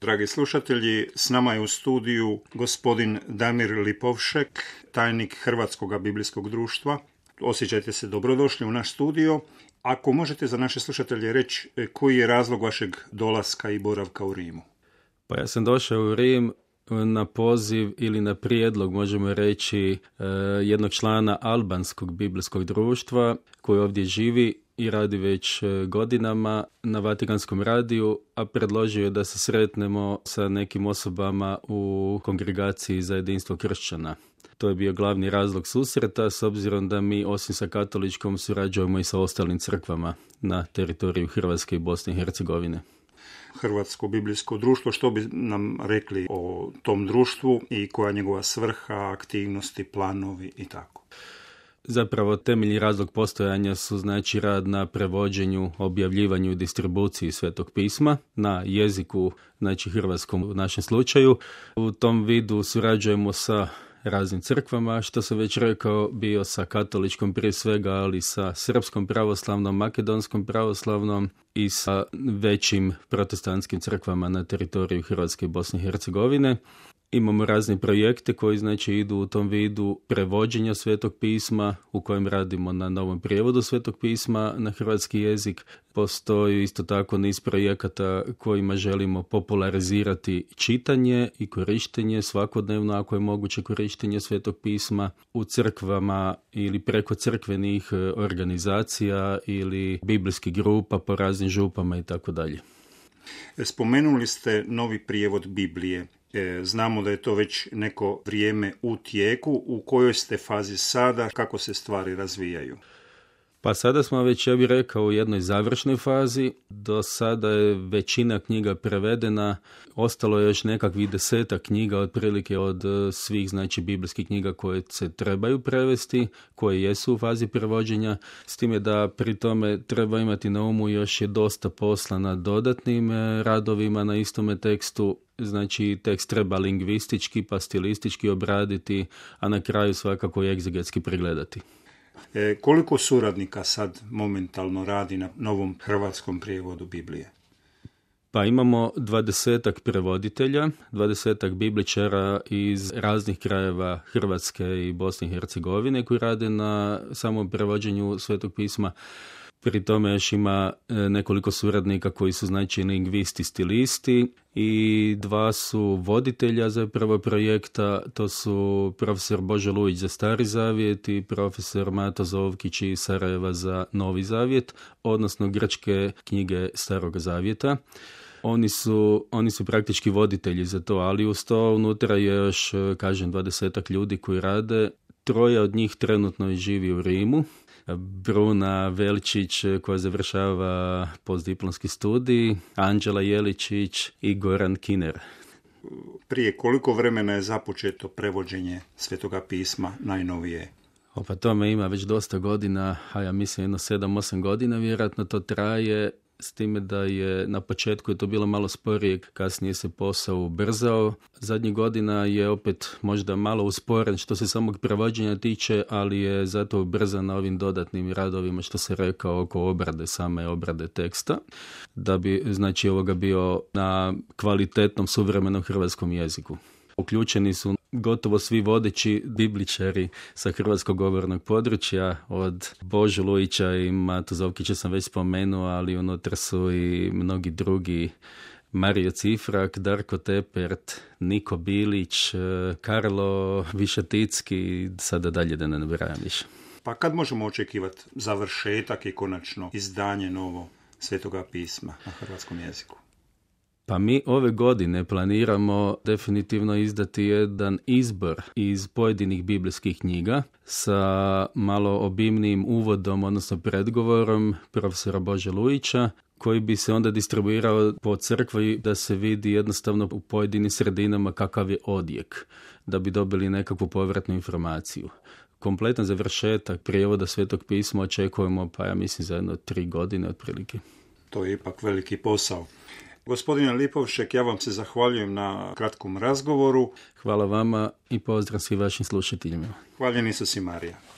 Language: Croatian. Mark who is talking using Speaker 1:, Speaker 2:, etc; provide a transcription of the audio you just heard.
Speaker 1: Dragi slušatelji, s nama je u studiju gospodin Damir Lipovšek, tajnik Hrvatskog biblijskog društva. Osjećajte se dobrodošli u naš studio. Ako možete za naše slušatelje reći koji je razlog vašeg dolaska i boravka u Rimu?
Speaker 2: Pa ja sam došao u Rim na poziv ili na prijedlog, možemo reći, jednog člana Albanskog biblijskog društva koji ovdje živi i radi već godinama na Vatikanskom radiju, a predložio je da se sretnemo sa nekim osobama u kongregaciji za jedinstvo kršćana. To je bio glavni razlog susreta, s obzirom da mi osim sa katoličkom surađujemo i sa ostalim crkvama na teritoriju Hrvatske i Bosne i Hercegovine.
Speaker 1: Hrvatsko biblijsko društvo, što bi nam rekli o tom društvu i koja je njegova svrha, aktivnosti, planovi i tako?
Speaker 2: Zapravo temeljni razlog postojanja su znači rad na prevođenju, objavljivanju i distribuciji Svetog pisma na jeziku, znači hrvatskom u našem slučaju. U tom vidu surađujemo sa raznim crkvama, što sam već rekao, bio sa katoličkom prije svega, ali sa srpskom pravoslavnom, makedonskom pravoslavnom i sa većim protestantskim crkvama na teritoriju Hrvatske i Bosne i Hercegovine. Imamo razne projekte koji znači idu u tom vidu prevođenja Svetog pisma, u kojem radimo na novom prijevodu Svetog pisma na hrvatski jezik. Postoji isto tako niz projekata kojima želimo popularizirati čitanje i korištenje, svakodnevno ako je moguće korištenje Svetog pisma u crkvama ili preko crkvenih organizacija ili biblijskih grupa po raznim župama i tako dalje.
Speaker 1: Spomenuli ste novi prijevod Biblije. Znamo da je to već neko vrijeme u tijeku. U kojoj ste fazi sada? Kako se stvari razvijaju?
Speaker 2: Pa sada smo već, ja bih rekao, u jednoj završnoj fazi. Do sada je većina knjiga prevedena. Ostalo je još nekakvih 10 knjiga otprilike od svih znači biblijskih knjiga koje se trebaju prevesti, koje jesu u fazi prevođenja. S time da pri tome treba imati na umu još je dosta posla na dodatnim radovima na istome tekstu. Znači, tekst treba lingvistički pa stilistički obraditi, a na kraju svakako i egzegetski pregledati.
Speaker 1: Koliko suradnika sad momentalno radi na novom hrvatskom prijevodu Biblije?
Speaker 2: Pa imamo 20 prevoditelja, 20 bibličara iz raznih krajeva Hrvatske i Bosne i Hercegovine koji rade na samom prevođenju Svetog pisma. Pri tome još ima nekoliko suradnika koji su znači lingvisti, stilisti i 2 su voditelja za prvo projekta, to su profesor Božo Lujić za Stari zavjet i profesor Mato Zovkić iz Sarajeva za Novi zavjet, odnosno grčke knjige Starog zavjeta. Oni su praktički voditelji za to, ali uz to unutra je još, kažem, 20 ljudi koji rade. 3 od njih trenutno živi u Rimu. Bruna Veličić koja završava postdiplomski studij, Anđela Jeličić i Goran Kiner.
Speaker 1: Prije koliko vremena je započeto prevođenje Svetoga pisma najnovije?
Speaker 2: Pa tome ima već dosta godina, a ja mislim jedno 7-8 godina vjerojatno to traje. S time da je na početku je to bilo malo sporije, kasnije se posao ubrzao. Zadnjih godina je opet možda malo usporen što se samog prevođenja tiče, ali je zato ubrzan na ovim dodatnim radovima što se rekao oko same obrade teksta, da bi znači ovoga bio na kvalitetnom suvremenom hrvatskom jeziku. Uključeni su gotovo svi vodeći bibličari sa hrvatskog govornog područja, od Bože Lujića i Mato Zovkića sam već spomenuo, ali unutra su i mnogi drugi, Mario Cifrak, Darko Tepert, Niko Bilić, Karlo Višaticki, sada dalje da ne nabrajam više.
Speaker 1: Pa kad možemo očekivati završetak i konačno izdanje novo Svetoga pisma na hrvatskom jeziku?
Speaker 2: Pa mi ove godine planiramo definitivno izdati jedan izbor iz pojedinih biblijskih knjiga sa malo obimnijim uvodom, odnosno predgovorom profesora Bože Lujića, koji bi se onda distribuirao po crkvi da se vidi jednostavno u pojedinim sredinama kakav je odjek, da bi dobili nekakvu povratnu informaciju. Kompletan završetak prijevoda Svetog pisma očekujemo, pa ja mislim za 3 godine otprilike.
Speaker 1: To je ipak veliki posao. Gospodine Lipovšek, ja vam se zahvaljujem na kratkom razgovoru.
Speaker 2: Hvala vama i pozdrav svim vašim slušateljima.
Speaker 1: Hvaljen Isus i Marija.